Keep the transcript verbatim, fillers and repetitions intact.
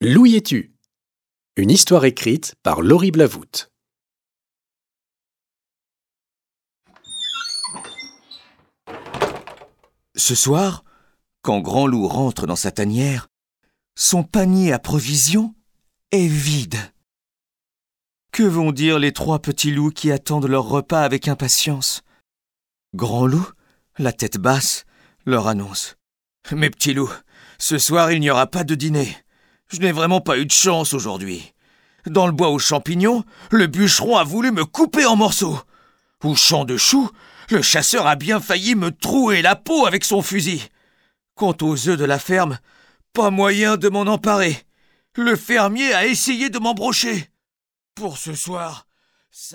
Louis et tu. Une histoire écrite par Laurie Blavout. Ce soir, quand Grand Loup rentre dans sa tanière, son panier à provisions est vide. Que vont dire les trois petits loups qui attendent leur repas avec impatience? Grand Loup, la tête basse, leur annonce: « Mes petits loups, ce soir il n'y aura pas de dîner. Je n'ai vraiment pas eu de chance aujourd'hui. Dans le bois aux champignons, le bûcheron a voulu me couper en morceaux. Au champ de choux, le chasseur a bien failli me trouer la peau avec son fusil. Quant aux œufs de la ferme, pas moyen de m'en emparer. Le fermier a essayé de m'embrocher. Pour ce soir, ça suffit. »